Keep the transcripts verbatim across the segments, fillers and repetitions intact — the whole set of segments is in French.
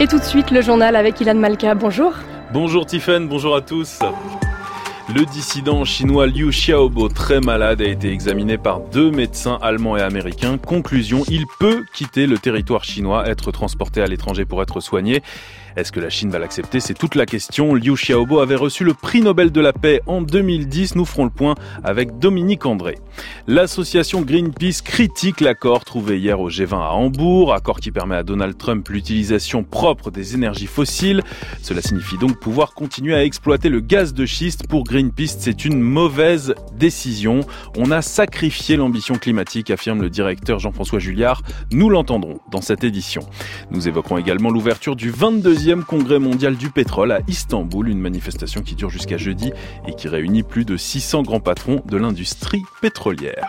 Et tout de suite, le journal avec Ilan Malka. Bonjour. Bonjour Tiffaine, bonjour à tous. Le dissident chinois Liu Xiaobo, très malade, a été examiné par deux médecins allemands et américains. Conclusion, il peut quitter le territoire chinois, être transporté à l'étranger pour être soigné. Est-ce que la Chine va l'accepter ? C'est toute la question. Liu Xiaobo avait reçu le prix Nobel de la paix en deux mille dix. Nous ferons le point avec Dominique André. L'association Greenpeace critique l'accord trouvé hier au G vingt à Hambourg, accord qui permet à Donald Trump l'utilisation propre des énergies fossiles. Cela signifie donc pouvoir continuer à exploiter le gaz de schiste. Pour Greenpeace, c'est une mauvaise décision. On a sacrifié l'ambition climatique, affirme le directeur Jean-François Julliard. Nous l'entendrons dans cette édition. Nous évoquerons également l'ouverture du vingt-deuxième Congrès mondial du pétrole à Istanbul, une manifestation qui dure jusqu'à jeudi et qui réunit plus de six cents grands patrons de l'industrie pétrolière.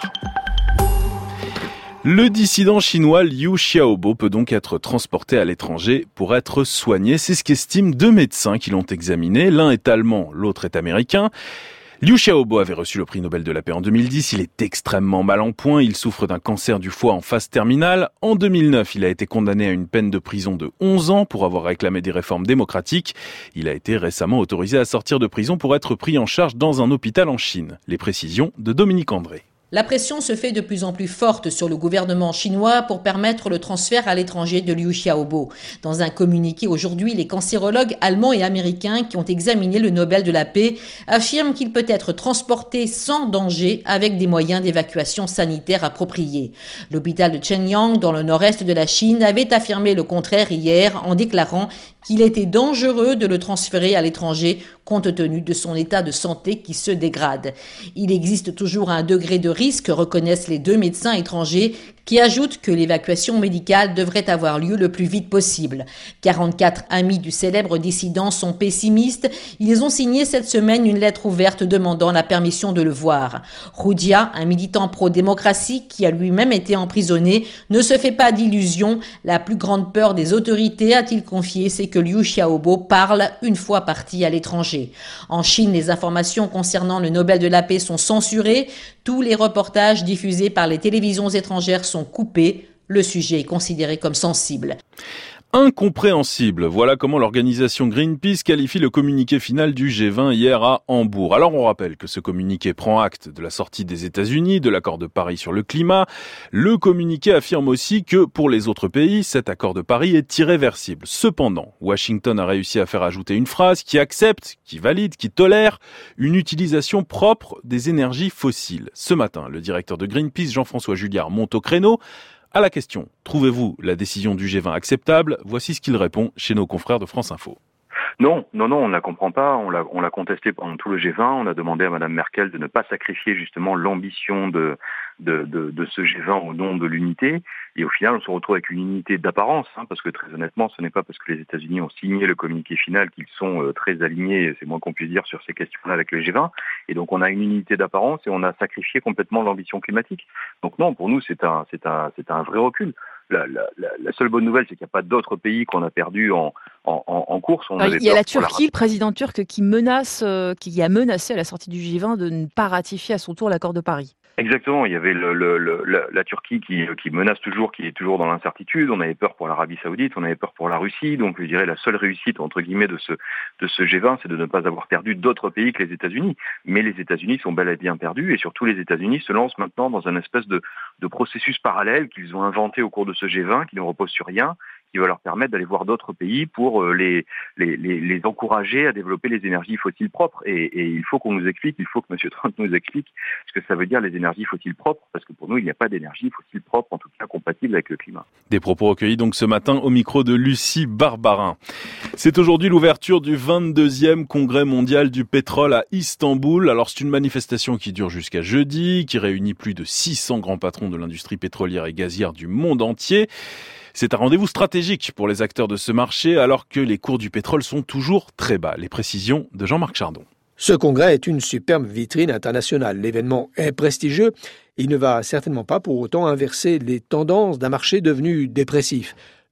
Le dissident chinois Liu Xiaobo peut donc être transporté à l'étranger pour être soigné. C'est ce qu'estiment deux médecins qui l'ont examiné. L'un est allemand, l'autre est américain. Liu Xiaobo avait reçu le prix Nobel de la paix en deux mille dix. Il est extrêmement mal en point. Il souffre d'un cancer du foie en phase terminale. En deux mille neuf, il a été condamné à une peine de prison de onze ans pour avoir réclamé des réformes démocratiques. Il a été récemment autorisé à sortir de prison pour être pris en charge dans un hôpital en Chine. Les précisions de Dominique André. La pression se fait de plus en plus forte sur le gouvernement chinois pour permettre le transfert à l'étranger de Liu Xiaobo. Dans un communiqué aujourd'hui, les cancérologues allemands et américains qui ont examiné le Nobel de la paix affirment qu'il peut être transporté sans danger avec des moyens d'évacuation sanitaire appropriés. L'hôpital de Shenyang, dans le nord-est de la Chine, avait affirmé le contraire hier en déclarant qu'il était dangereux de le transférer à l'étranger compte tenu de son état de santé qui se dégrade. Il existe toujours un degré de risque, reconnaissent les deux médecins étrangers, qui ajoutent que l'évacuation médicale devrait avoir lieu le plus vite possible. quarante-quatre amis du célèbre dissident sont pessimistes. Ils ont signé cette semaine une lettre ouverte demandant la permission de le voir. Roudia, un militant pro-démocratie qui a lui-même été emprisonné, ne se fait pas d'illusions. La plus grande peur des autorités, a-t-il confié, c'est que Liu Xiaobo parle une fois parti à l'étranger. En Chine, les informations concernant le Nobel de la paix sont censurées. Tous les reportages diffusés par les télévisions étrangères sont coupés. Le sujet est considéré comme sensible. Incompréhensible. Voilà comment l'organisation Greenpeace qualifie le communiqué final du G vingt hier à Hambourg. Alors on rappelle que ce communiqué prend acte de la sortie des États-Unis de l'accord de Paris sur le climat. Le communiqué affirme aussi que pour les autres pays, cet accord de Paris est irréversible. Cependant, Washington a réussi à faire ajouter une phrase qui accepte, qui valide, qui tolère une utilisation propre des énergies fossiles. Ce matin, le directeur de Greenpeace, Jean-François Julliard, monte au créneau. À la question, trouvez-vous la décision du G vingt acceptable ? Voici ce qu'il répond chez nos confrères de France Info. Non, non, non, on ne la comprend pas. On l'a, on l'a contesté pendant tout le G vingt. On a demandé à Madame Merkel de ne pas sacrifier justement l'ambition de, de, de, de ce G vingt au nom de l'unité. Et au final, on se retrouve avec une unité d'apparence, hein, parce que très honnêtement, ce n'est pas parce que les États-Unis ont signé le communiqué final qu'ils sont euh, très alignés, c'est moins qu'on puisse dire, sur ces questions-là avec le G vingt. Et donc, on a une unité d'apparence et on a sacrifié complètement l'ambition climatique. Donc non, pour nous, c'est un, c'est un, c'est un vrai recul. La, la, la, la seule bonne nouvelle, c'est qu'il n'y a pas d'autres pays qu'on a perdus en, en, en, en course. On Alors, il y a la Turquie, la... le président turc, qui menace, euh, qui a menacé à la sortie du G vingt de ne pas ratifier à son tour l'accord de Paris. Exactement, il y avait le, le, le, la, la Turquie qui, qui menace toujours, qui est toujours dans l'incertitude. On avait peur pour l'Arabie Saoudite, on avait peur pour la Russie. Donc, je dirais la seule réussite entre guillemets de ce de ce G vingt, c'est de ne pas avoir perdu d'autres pays que les États-Unis. Mais les États-Unis sont bel et bien perdus, et surtout les États-Unis se lancent maintenant dans un espèce de de processus parallèle qu'ils ont inventé au cours de ce G vingt, qui ne repose sur rien, qui va leur permettre d'aller voir d'autres pays pour les, les, les, les encourager à développer les énergies fossiles propres. Et, et il faut qu'on nous explique, il faut que M. Trump nous explique ce que ça veut dire les énergies fossiles propres, parce que pour nous, il n'y a pas d'énergie fossile propre, en tout cas compatible avec le climat. Des propos recueillis donc ce matin au micro de Lucie Barbarin. C'est aujourd'hui l'ouverture du vingt-deuxième Congrès mondial du pétrole à Istanbul. Alors c'est une manifestation qui dure jusqu'à jeudi, qui réunit plus de six cents grands patrons de l'industrie pétrolière et gazière du monde entier. C'est un rendez-vous stratégique pour les acteurs de ce marché alors que les cours du pétrole sont toujours très bas. Les précisions de Jean-Marc Chardon. Ce congrès est une superbe vitrine internationale. L'événement est prestigieux. Il ne va certainement pas pour autant inverser les tendances d'un marché devenu dépressif.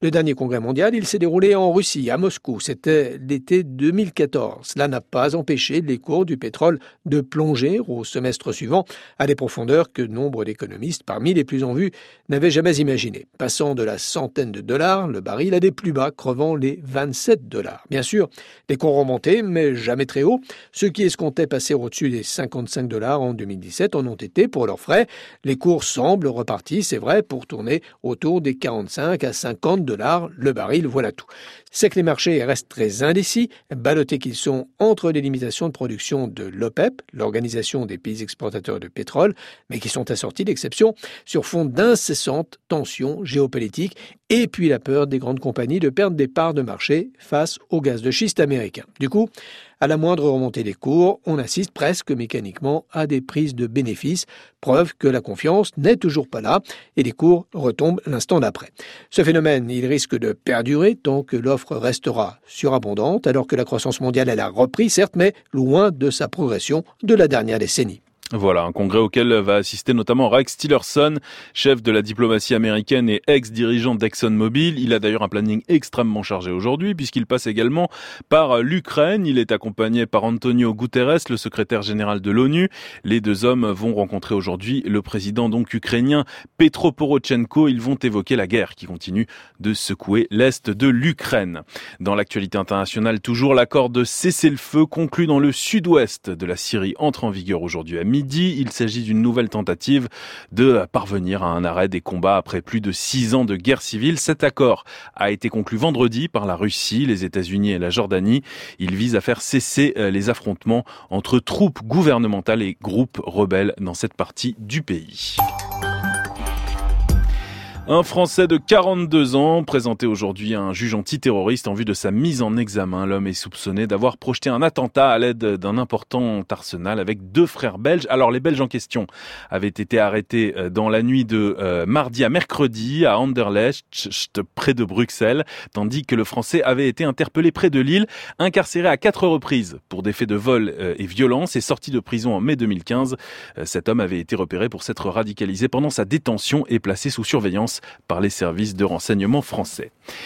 Le dernier congrès mondial, il s'est déroulé en Russie, à Moscou. C'était l'été deux mille quatorze. Cela n'a pas empêché les cours du pétrole de plonger au semestre suivant à des profondeurs que nombre d'économistes, parmi les plus en vue, n'avaient jamais imaginées. Passant de la centaine de dollars, le baril à des plus bas, crevant les vingt-sept dollars. Bien sûr, les cours ont monté, mais jamais très haut. Ceux qui escomptaient passer au-dessus des cinquante-cinq dollars en deux mille dix-sept en ont été pour leurs frais. Les cours semblent repartis, c'est vrai, pour tourner autour des quarante-cinq à cinquante dollars le baril, voilà tout. C'est que les marchés restent très indécis, ballottés qu'ils sont entre les limitations de production de l'OPEP, l'Organisation des pays exportateurs de pétrole, mais qui sont assortis d'exceptions sur fond d'incessantes tensions géopolitiques et puis la peur des grandes compagnies de perdre des parts de marché face au gaz de schiste américain. Du coup, à la moindre remontée des cours, on assiste presque mécaniquement à des prises de bénéfices, preuve que la confiance n'est toujours pas là et les cours retombent l'instant d'après. Ce phénomène, il risque de perdurer tant que l'offre restera surabondante, alors que la croissance mondiale, elle a repris, certes, mais loin de sa progression de la dernière décennie. Voilà, un congrès auquel va assister notamment Rex Tillerson, chef de la diplomatie américaine et ex-dirigeant d'ExxonMobil. Il a d'ailleurs un planning extrêmement chargé aujourd'hui puisqu'il passe également par l'Ukraine. Il est accompagné par Antonio Guterres, le secrétaire général de l'ONU. Les deux hommes vont rencontrer aujourd'hui le président donc ukrainien Petro Porochenko. Ils vont évoquer la guerre qui continue de secouer l'est de l'Ukraine. Dans l'actualité internationale, toujours l'accord de cessez-le-feu conclu dans le sud-ouest de la Syrie entre en vigueur aujourd'hui à midi. Il s'agit d'une nouvelle tentative de parvenir à un arrêt des combats après plus de six ans de guerre civile. Cet accord a été conclu vendredi par la Russie, les États-Unis et la Jordanie. Il vise à faire cesser les affrontements entre troupes gouvernementales et groupes rebelles dans cette partie du pays. Un Français de quarante-deux ans, présenté aujourd'hui à un juge antiterroriste en vue de sa mise en examen. L'homme est soupçonné d'avoir projeté un attentat à l'aide d'un important arsenal avec deux frères belges. Alors les Belges en question avaient été arrêtés dans la nuit de euh, mardi à mercredi à Anderlecht, près de Bruxelles, tandis que le Français avait été interpellé près de Lille, incarcéré à quatre reprises pour des faits de vol euh, et violence et sorti de prison en mai deux mille quinze. Euh, cet homme avait été repéré pour s'être radicalisé pendant sa détention et placé sous surveillance par les services de renseignement français.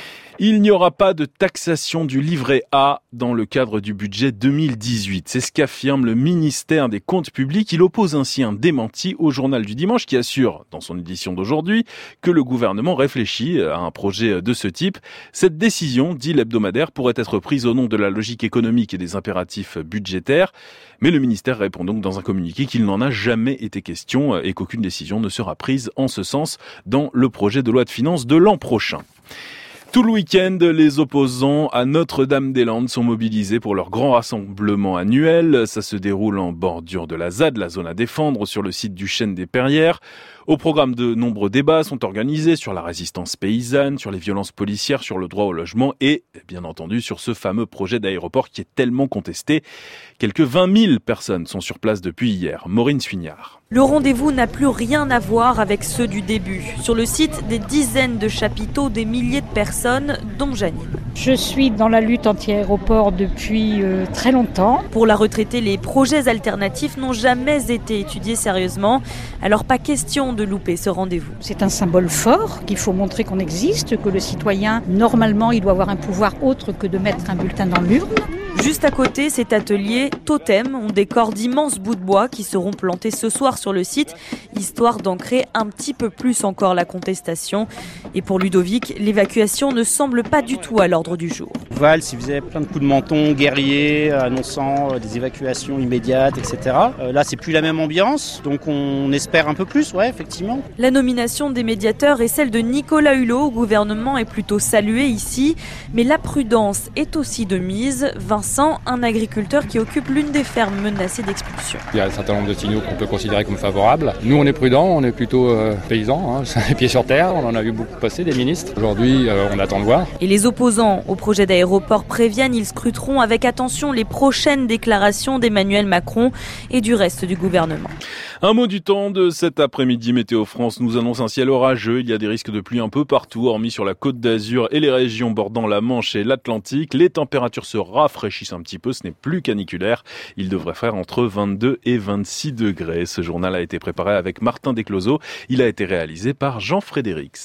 Il n'y aura pas de taxation du livret A dans le cadre du budget deux mille dix-huit. C'est ce qu'affirme le ministère des Comptes publics. Il oppose ainsi un démenti au journal du dimanche qui assure, dans son édition d'aujourd'hui, que le gouvernement réfléchit à un projet de ce type. Cette décision, dit l'hebdomadaire, pourrait être prise au nom de la logique économique et des impératifs budgétaires. Mais le ministère répond donc dans un communiqué qu'il n'en a jamais été question et qu'aucune décision ne sera prise en ce sens dans le projet de loi de finances de l'an prochain. Tout le week-end, les opposants à Notre-Dame-des-Landes sont mobilisés pour leur grand rassemblement annuel. Ça se déroule en bordure de la Z A D, la zone à défendre, sur le site du Chêne des Perrières. Au programme, de nombreux débats sont organisés sur la résistance paysanne, sur les violences policières, sur le droit au logement et, bien entendu, sur ce fameux projet d'aéroport qui est tellement contesté. Quelques vingt mille personnes sont sur place depuis hier. Maureen Suignard. Le rendez-vous n'a plus rien à voir avec ceux du début. Sur le site, des dizaines de chapiteaux, des milliers de personnes, dont Janine. Je suis dans la lutte anti-aéroport depuis euh, très longtemps. Pour la retraitée, les projets alternatifs n'ont jamais été étudiés sérieusement. Alors pas question de louper ce rendez-vous. C'est un symbole fort qu'il faut montrer qu'on existe, que le citoyen, normalement, il doit avoir un pouvoir autre que de mettre un bulletin dans l'urne. Juste à côté, cet atelier Totem, on décore d'immenses bouts de bois qui seront plantés ce soir sur le site, histoire d'ancrer un petit peu plus encore la contestation. Et pour Ludovic, l'évacuation ne semble pas du tout à l'ordre du jour. Valls, il faisait plein de coups de menton, guerriers, annonçant des évacuations immédiates, et cetera. Euh, là, c'est plus la même ambiance, donc on espère un peu plus, ouais, effectivement. La nomination des médiateurs et celle de Nicolas Hulot au gouvernement est plutôt saluée ici, mais la prudence est aussi de mise. Vincent, un agriculteur qui occupe l'une des fermes menacées d'expulsion. Il y a un certain nombre de signaux qu'on peut considérer comme favorables. Nous, on est prudents, on est plutôt euh, paysans, hein, les pieds sur terre, on en a vu beaucoup passer des ministres. Aujourd'hui, euh, on attend de voir. Et les opposants au projet d'aéroport préviennent, ils scruteront avec attention les prochaines déclarations d'Emmanuel Macron et du reste du gouvernement. Un mot du temps de cet après-midi. Météo France nous annonce un ciel orageux. Il y a des risques de pluie un peu partout, hormis sur la Côte d'Azur et les régions bordant la Manche et l'Atlantique. Les températures se rafraîchissent un petit peu, ce n'est plus caniculaire. Il devrait faire entre vingt-deux et vingt-six degrés. Ce journal a été préparé avec Martin Descloseaux. Il a été réalisé par Jean Frédéric.